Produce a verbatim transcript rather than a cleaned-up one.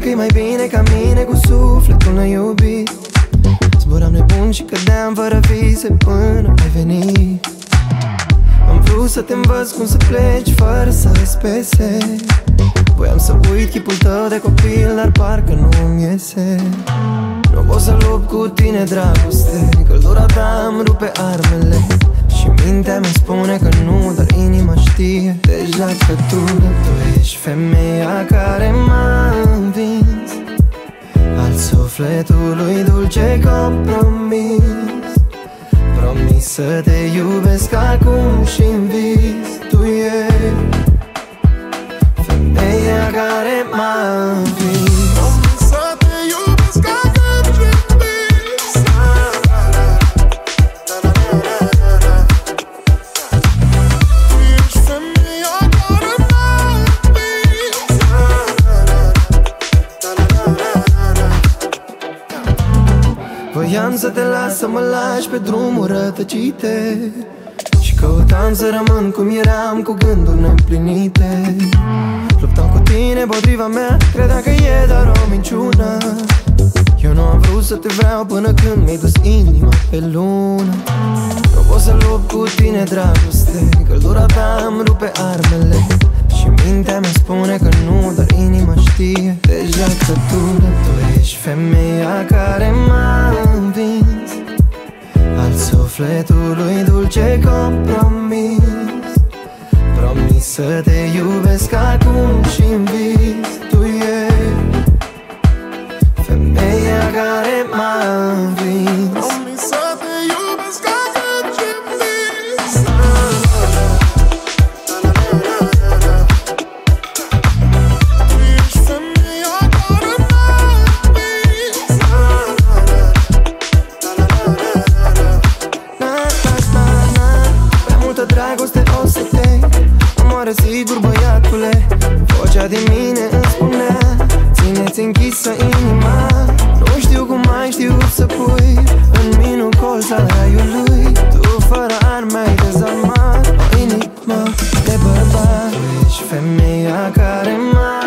că e mai bine ca mine cu sufletul neiubit. Zburam nebun și cădeam fără vise până ai venit. Am vrut să te învăț cum să pleci fără să spese. Voiam să uit chipul tău de copil, dar parcă nu-mi iese. Nu pot să lupt cu tine, dragoste, căldura ta îmi rupe armele. Și mintea mi spune că nu, dar inima știe deja că tu, tu ești femeia care m-a învins, al sufletului dulce compromis. Promis să te iubesc acum și-n vis. Tu ești femeia care m-a învins. Voiam să te las să mă lași pe drumuri rătăcite și căutam să rămân cum eram, cu gânduri neîmplinite. Luptam cu tine potriva mea, credeam că e doar o minciună. Eu nu am vrut să te vreau până când mi-ai dus inima pe lună. Nu pot să lupt cu tine, dragoste, căldura ta îmi rupe armele. Și mintea mi spune că nu, dar inima știe deja că tu, tu ești femeia care m-a învins, al sufletului dulce compromis. Promis să te iubesc acum și-n vis. Tu ești femeia care m-a învins. Promis să te iubesc acum și-n vis. Dragoste o să te omoară sigur, băiatule. Vocea din mine îmi spunea: ține-ți închisă inima. Nu știu cum ai știut să pui în minul colț al raiului. Tu fără arme ai dezarmat o inimă de bărbat. Tu ești femeia care m-a